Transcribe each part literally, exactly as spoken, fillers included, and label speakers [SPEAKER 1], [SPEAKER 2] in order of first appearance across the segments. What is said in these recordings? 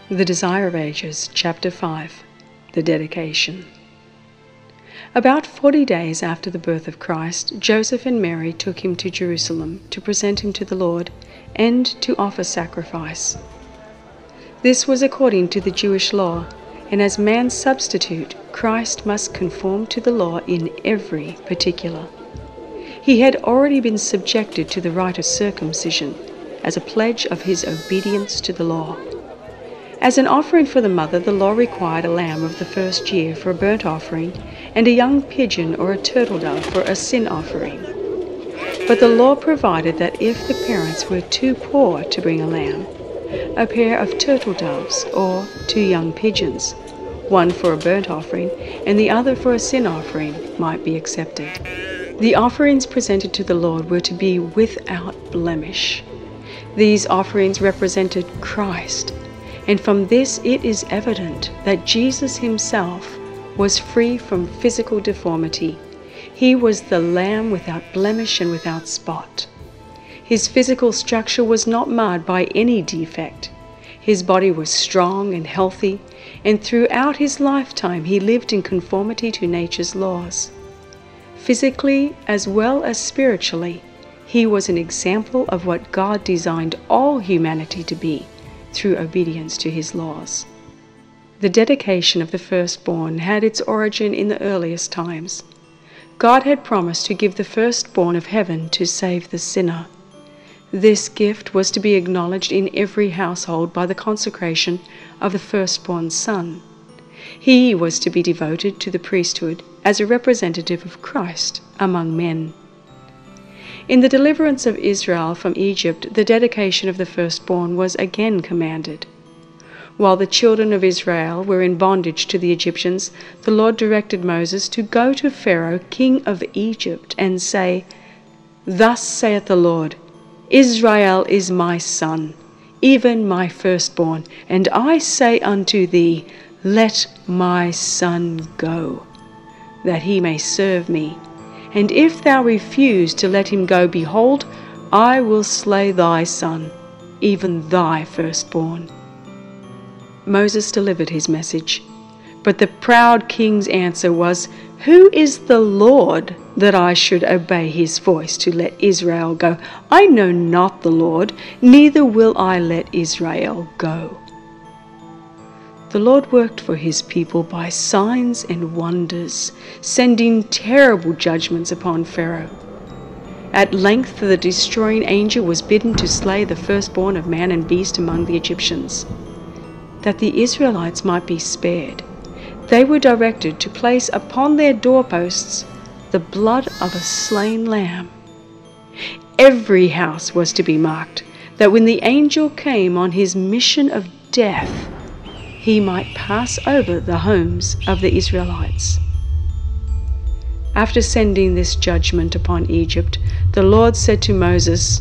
[SPEAKER 1] The Desire of Ages, Chapter five, The Dedication. About forty days after the birth of Christ, Joseph and Mary took him to Jerusalem to present him to the Lord and to offer sacrifice. This was according to the Jewish law, and as man's substitute, Christ must conform to the law in every particular. He had already been subjected to the rite of circumcision as a pledge of his obedience to the law. As an offering for the mother, the law required a lamb of the first year for a burnt offering and a young pigeon or a turtle dove for a sin offering. But the law provided that if the parents were too poor to bring a lamb, a pair of turtle doves or two young pigeons, one for a burnt offering and the other for a sin offering, might be accepted. The offerings presented to the Lord were to be without blemish. These offerings represented Christ, and from this it is evident that Jesus himself was free from physical deformity. He was the Lamb without blemish and without spot. His physical structure was not marred by any defect. His body was strong and healthy, and throughout his lifetime he lived in conformity to nature's laws. Physically as well as spiritually, he was an example of what God designed all humanity to be, through obedience to his laws. The dedication of the firstborn had its origin in the earliest times. God had promised to give the firstborn of heaven to save the sinner. This gift was to be acknowledged in every household by the consecration of the firstborn son. He was to be devoted to the priesthood as a representative of Christ among men. In the deliverance of Israel from Egypt, the dedication of the firstborn was again commanded. While the children of Israel were in bondage to the Egyptians, the Lord directed Moses to go to Pharaoh, king of Egypt, and say, "Thus saith the Lord, Israel is my son, even my firstborn, and I say unto thee, let my son go, that he may serve me. And if thou refuse to let him go, behold, I will slay thy son, even thy firstborn." Moses delivered his message, but the proud king's answer was, "Who is the Lord that I should obey his voice to let Israel go? I know not the Lord, neither will I let Israel go." The Lord worked for his people by signs and wonders, sending terrible judgments upon Pharaoh. At length the destroying angel was bidden to slay the firstborn of man and beast among the Egyptians. That the Israelites might be spared, they were directed to place upon their doorposts the blood of a slain lamb. Every house was to be marked, that when the angel came on his mission of death, he might pass over the homes of the Israelites. After sending this judgment upon Egypt, the Lord said to Moses,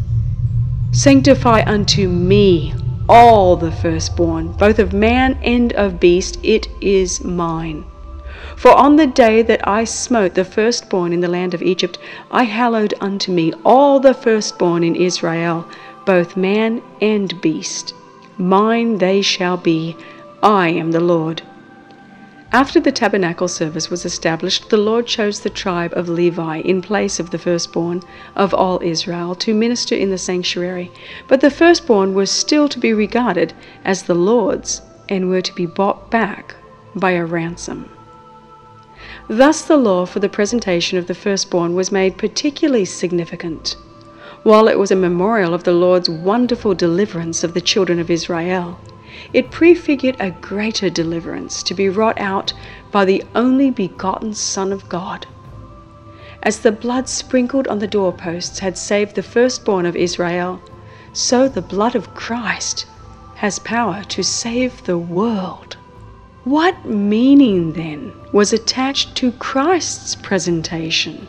[SPEAKER 1] "Sanctify unto me all the firstborn, both of man and of beast, it is mine. For on the day that I smote the firstborn in the land of Egypt, I hallowed unto me all the firstborn in Israel, both man and beast. Mine they shall be, I am the Lord." After the tabernacle service was established, the Lord chose the tribe of Levi in place of the firstborn of all Israel to minister in the sanctuary, but the firstborn was still to be regarded as the Lord's and were to be bought back by a ransom. Thus the law for the presentation of the firstborn was made particularly significant. While it was a memorial of the Lord's wonderful deliverance of the children of Israel, it prefigured a greater deliverance to be wrought out by the only begotten Son of God. As the blood sprinkled on the doorposts had saved the firstborn of Israel, so the blood of Christ has power to save the world. What meaning, then, was attached to Christ's presentation?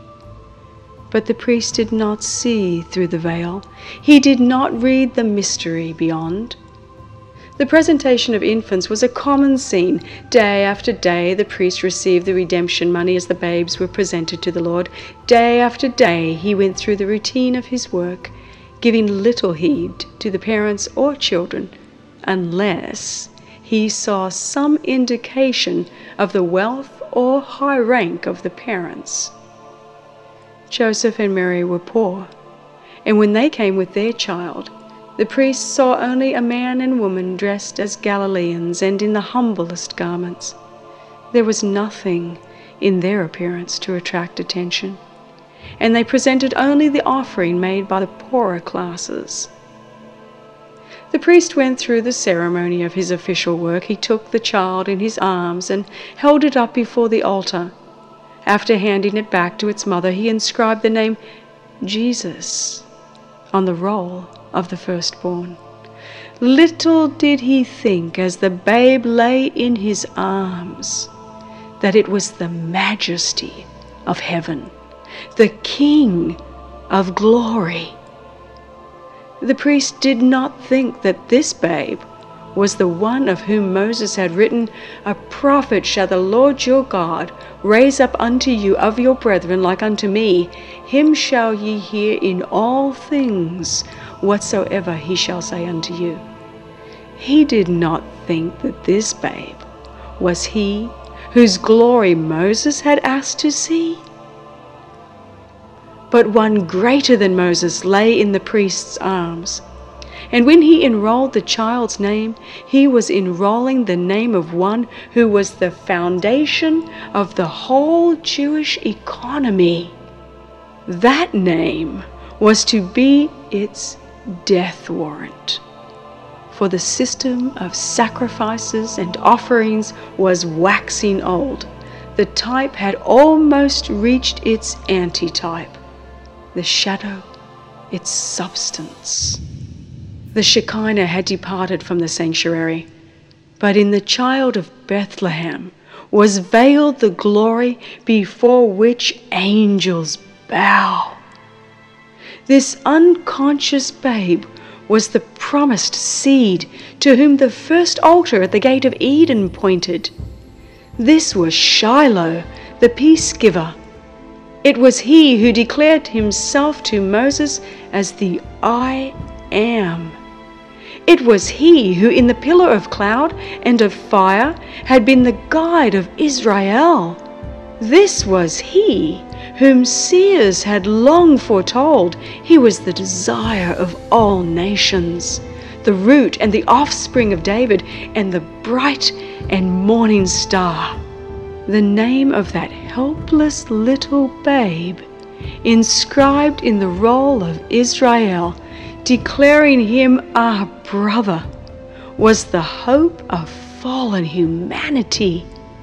[SPEAKER 1] But the priest did not see through the veil. He did not read the mystery beyond. The presentation of infants was a common scene. Day after day the priest received the redemption money as the babes were presented to the Lord. Day after day he went through the routine of his work, giving little heed to the parents or children unless he saw some indication of the wealth or high rank of the parents. Joseph and Mary were poor, and when they came with their child, the priests saw only a man and woman dressed as Galileans and in the humblest garments. There was nothing in their appearance to attract attention, and they presented only the offering made by the poorer classes. The priest went through the ceremony of his official work. He took the child in his arms and held it up before the altar. After handing it back to its mother, he inscribed the name Jesus on the roll of the firstborn. Little did he think, as the babe lay in his arms, that it was the majesty of heaven, the King of glory. The priest did not think that this babe was the one of whom Moses had written, "A prophet shall the Lord your God raise up unto you of your brethren like unto me. Him shall ye hear in all things whatsoever he shall say unto you." He did not think that this babe was he whose glory Moses had asked to see. But one greater than Moses lay in the priest's arms, and when he enrolled the child's name, he was enrolling the name of one who was the foundation of the whole Jewish economy. That name was to be its death warrant, for the system of sacrifices and offerings was waxing old. The type had almost reached its antitype, the shadow its substance. The Shekinah had departed from the sanctuary, but in the child of Bethlehem was veiled the glory before which angels bow. This unconscious babe was the promised seed to whom the first altar at the gate of Eden pointed. This was Shiloh, the peace giver. It was he who declared himself to Moses as the I Am. It was he who in the pillar of cloud and of fire had been the guide of Israel. This was he whom seers had long foretold. He was the desire of all nations, the root and the offspring of David, and the bright and morning star. The name of that helpless little babe, inscribed in the roll of Israel, declaring him our brother, was the hope of fallen humanity.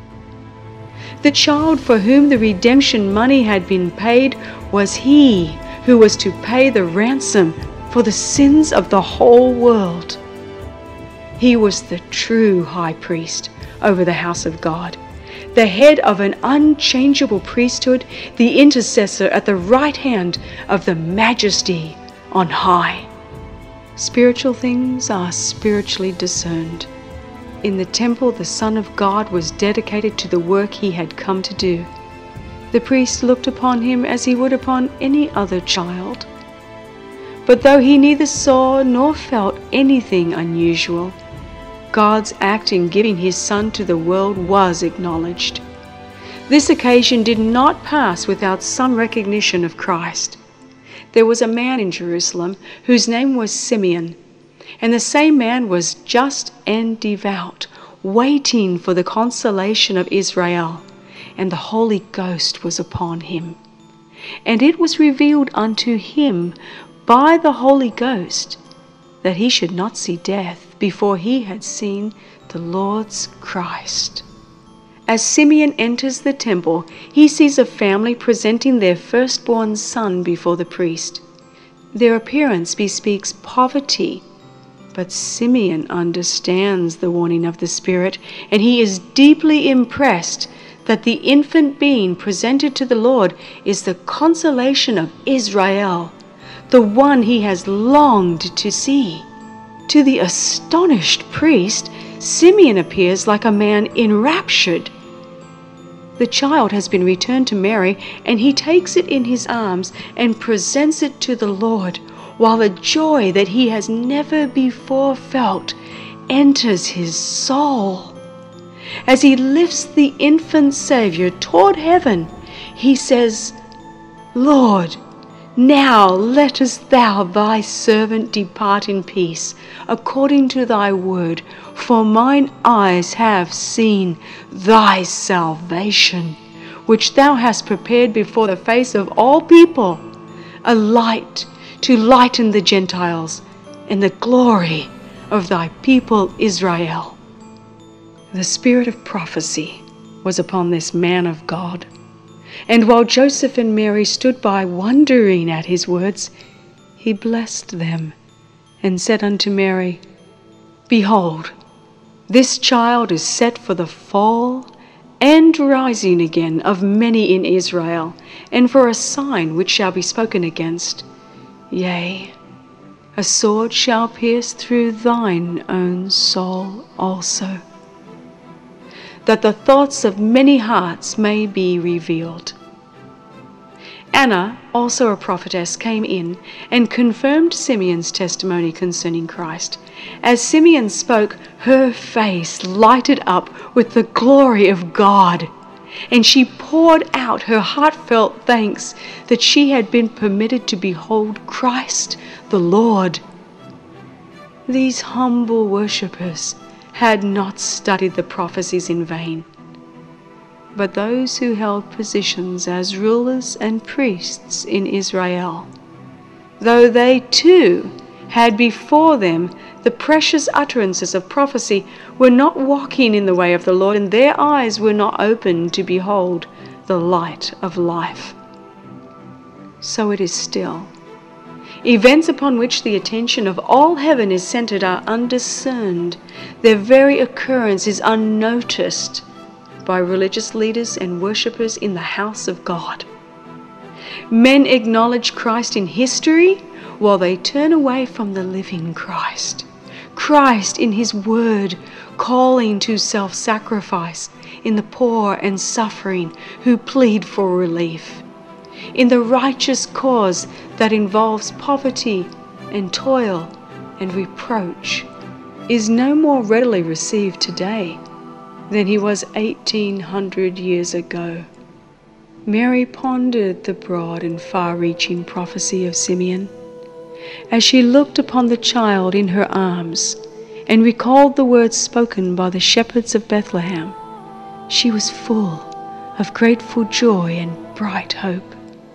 [SPEAKER 1] The child for whom the redemption money had been paid was he who was to pay the ransom for the sins of the whole world. He was the true high priest over the house of God, the head of an unchangeable priesthood, the intercessor at the right hand of the Majesty on high. Spiritual things are spiritually discerned. In the temple, the Son of God was dedicated to the work he had come to do. The priest looked upon him as he would upon any other child. But though he neither saw nor felt anything unusual, God's act in giving his Son to the world was acknowledged. This occasion did not pass without some recognition of Christ. There was a man in Jerusalem whose name was Simeon, and the same man was just and devout, waiting for the consolation of Israel, and the Holy Ghost was upon him. And it was revealed unto him by the Holy Ghost that he should not see death before he had seen the Lord's Christ. As Simeon enters the temple, he sees a family presenting their firstborn son before the priest. Their appearance bespeaks poverty, but Simeon understands the warning of the Spirit, and he is deeply impressed that the infant being presented to the Lord is the consolation of Israel, the one he has longed to see. To the astonished priest, Simeon appears like a man enraptured. The child has been returned to Mary, and he takes it in his arms and presents it to the Lord, while a joy that he has never before felt enters his soul. As he lifts the infant Savior toward heaven, he says, "Lord, now lettest thou thy servant depart in peace, according to thy word, for mine eyes have seen thy salvation, which thou hast prepared before the face of all people, a light to lighten the Gentiles, and the glory of thy people Israel." The spirit of prophecy was upon this man of God. And while Joseph and Mary stood by wondering at his words, he blessed them and said unto Mary, "Behold, this child is set for the fall and rising again of many in Israel, and for a sign which shall be spoken against. Yea, a sword shall pierce through thine own soul also, that the thoughts of many hearts may be revealed." Anna, also a prophetess, came in and confirmed Simeon's testimony concerning Christ. As Simeon spoke, her face lighted up with the glory of God, and she poured out her heartfelt thanks that she had been permitted to behold Christ the Lord. These humble worshippers had not studied the prophecies in vain, but those who held positions as rulers and priests in Israel, though they too had before them the precious utterances of prophecy, were not walking in the way of the Lord, and their eyes were not open to behold the light of life. So it is still. Events upon which the attention of all heaven is centered are undiscerned. Their very occurrence is unnoticed by religious leaders and worshippers in the house of God. Men acknowledge Christ in history while they turn away from the living Christ. Christ in his word, calling to self-sacrifice in the poor and suffering who plead for relief. In the righteous cause that involves poverty and toil and reproach, is no more readily received today than he was eighteen hundred years ago. Mary pondered the broad and far-reaching prophecy of Simeon as she looked upon the child in her arms and recalled the words spoken by the shepherds of Bethlehem. She was full of grateful joy and bright hope.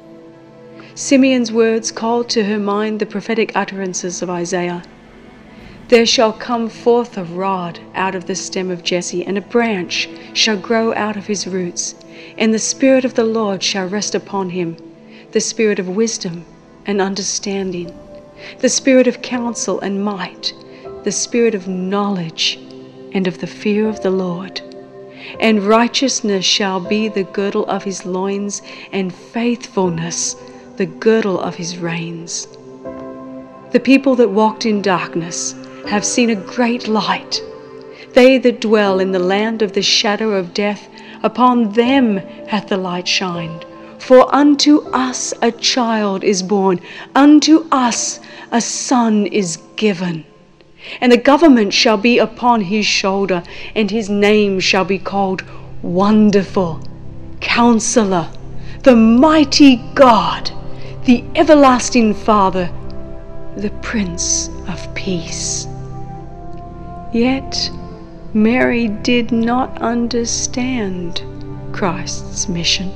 [SPEAKER 1] Simeon's words called to her mind the prophetic utterances of Isaiah. "There shall come forth a rod out of the stem of Jesse, and a branch shall grow out of his roots. And the Spirit of the Lord shall rest upon him, the Spirit of wisdom and understanding, the Spirit of counsel and might, the Spirit of knowledge and of the fear of the Lord. And righteousness shall be the girdle of his loins, and faithfulness the girdle of his reins. The people that walked in darkness have seen a great light. They that dwell in the land of the shadow of death, upon them hath the light shined. For unto us a child is born, unto us a son is given. And the government shall be upon his shoulder, and his name shall be called Wonderful, Counselor, the Mighty God, the Everlasting Father, the Prince of Peace." Yet Mary did not understand Christ's mission.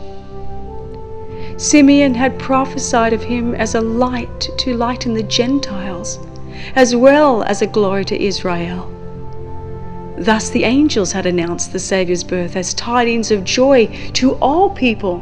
[SPEAKER 1] Simeon had prophesied of him as a light to lighten the Gentiles, as well as a glory to Israel. Thus the angels had announced the Saviour's birth as tidings of joy to all people.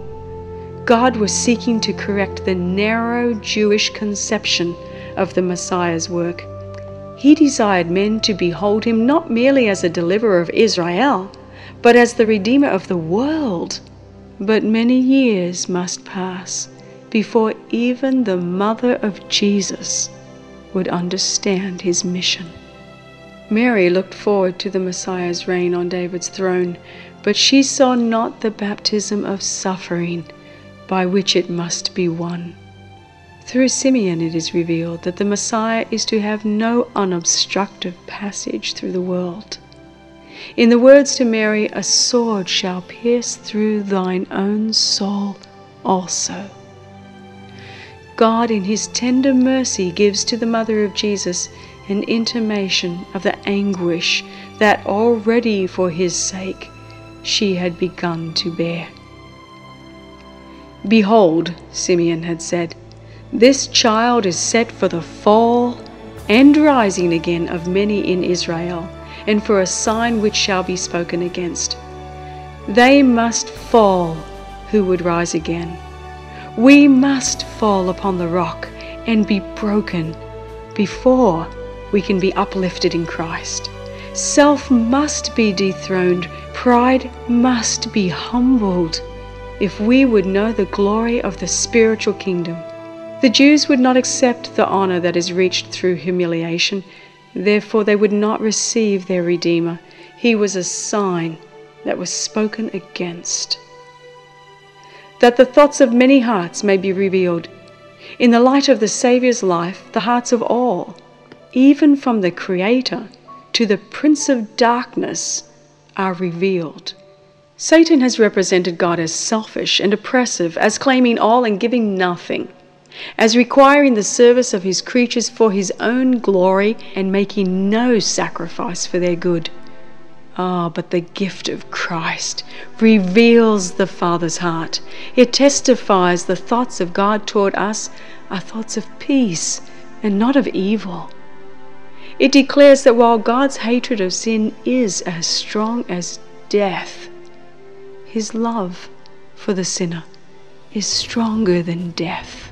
[SPEAKER 1] God was seeking to correct the narrow Jewish conception of the Messiah's work. He desired men to behold him not merely as a deliverer of Israel, but as the Redeemer of the world. But many years must pass before even the mother of Jesus would understand his mission. Mary looked forward to the Messiah's reign on David's throne, but she saw not the baptism of suffering by which it must be won. Through Simeon it is revealed that the Messiah is to have no unobstructed passage through the world. In the words to Mary, "A sword shall pierce through thine own soul also." God in his tender mercy gives to the mother of Jesus an intimation of the anguish that already for his sake she had begun to bear. "Behold," Simeon had said, "this child is set for the fall and rising again of many in Israel, and for a sign which shall be spoken against. They must fall who would rise again. We must fall upon the rock and be broken before we can be uplifted in Christ. Self must be dethroned, pride must be humbled, if we would know the glory of the spiritual kingdom. The Jews would not accept the honor that is reached through humiliation, therefore they would not receive their Redeemer. He was a sign that was spoken against. That the thoughts of many hearts may be revealed. In the light of the Saviour's life, the hearts of all, even from the Creator to the Prince of Darkness, are revealed. Satan has represented God as selfish and oppressive, as claiming all and giving nothing, as requiring the service of his creatures for his own glory and making no sacrifice for their good. Ah, but the gift of Christ reveals the Father's heart. It testifies the thoughts of God toward us are thoughts of peace and not of evil. It declares that while God's hatred of sin is as strong as death, his love for the sinner is stronger than death.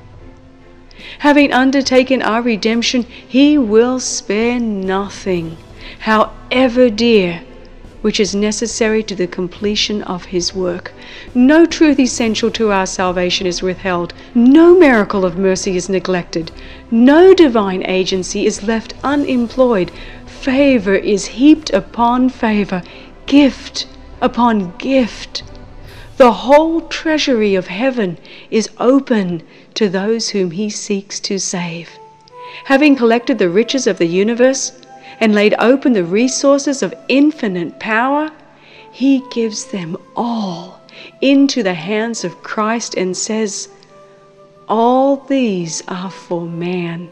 [SPEAKER 1] Having undertaken our redemption, he will spare nothing, however dear, which is necessary to the completion of his work. No truth essential to our salvation is withheld. No miracle of mercy is neglected. No divine agency is left unemployed. Favor is heaped upon favor, gift upon gift. The whole treasury of heaven is open to those whom he seeks to save. Having collected the riches of the universe and laid open the resources of infinite power, he gives them all into the hands of Christ and says, "All these are for man."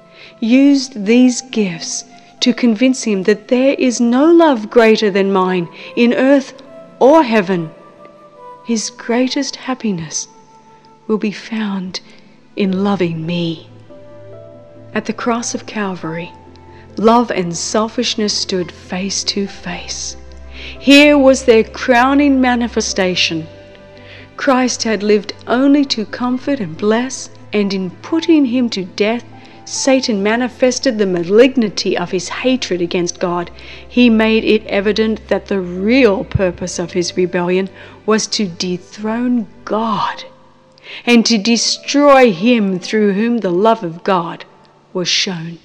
[SPEAKER 1] Used these gifts to convince him that there is no love greater than mine in earth or heaven. His greatest happiness will be found in loving me. At the cross of Calvary, love and selfishness stood face to face. Here was their crowning manifestation. Christ had lived only to comfort and bless, and in putting him to death, Satan manifested the malignity of his hatred against God. He made it evident that the real purpose of his rebellion was to dethrone God and to destroy him through whom the love of God was shown.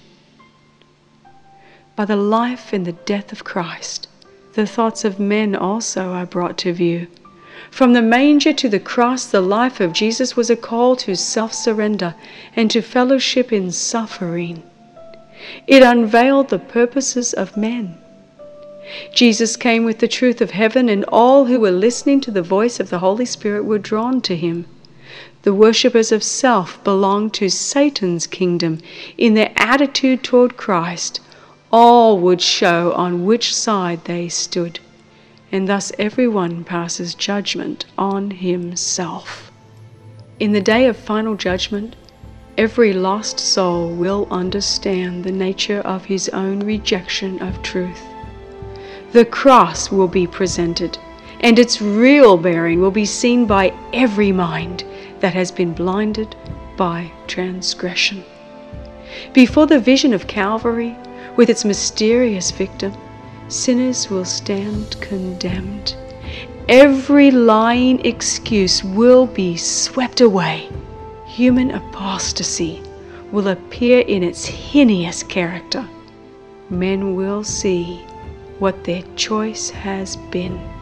[SPEAKER 1] By the life and the death of Christ, the thoughts of men also are brought to view. From the manger to the cross, the life of Jesus was a call to self-surrender and to fellowship in suffering. It unveiled the purposes of men. Jesus came with the truth of heaven, and all who were listening to the voice of the Holy Spirit were drawn to him. The worshippers of self belonged to Satan's kingdom. In their attitude toward Christ, all would show on which side they stood, and thus everyone passes judgment on himself. In the day of final judgment, every lost soul will understand the nature of his own rejection of truth. The cross will be presented, and its real bearing will be seen by every mind that has been blinded by transgression. Before the vision of Calvary, with its mysterious victim, sinners will stand condemned. Every lying excuse will be swept away. Human apostasy will appear in its heinous character. Men will see what their choice has been,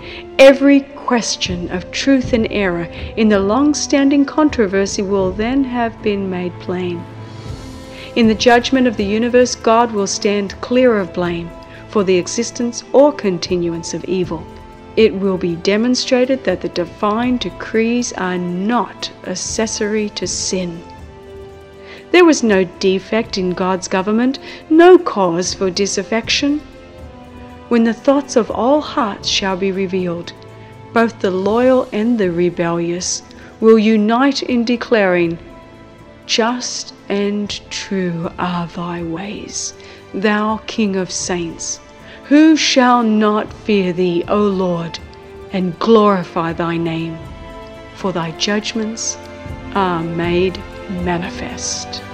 [SPEAKER 1] Every question of truth and error in the long-standing controversy will then have been made plain. In the judgment of the universe, God will stand clear of blame for the existence or continuance of evil. It will be demonstrated that the divine decrees are not accessory to sin. There was no defect in God's government, no cause for disaffection. When the thoughts of all hearts shall be revealed, both the loyal and the rebellious will unite in declaring, "Just and true are thy ways, thou King of saints. Who shall not fear thee, O Lord, and glorify thy name? For thy judgments are made manifest."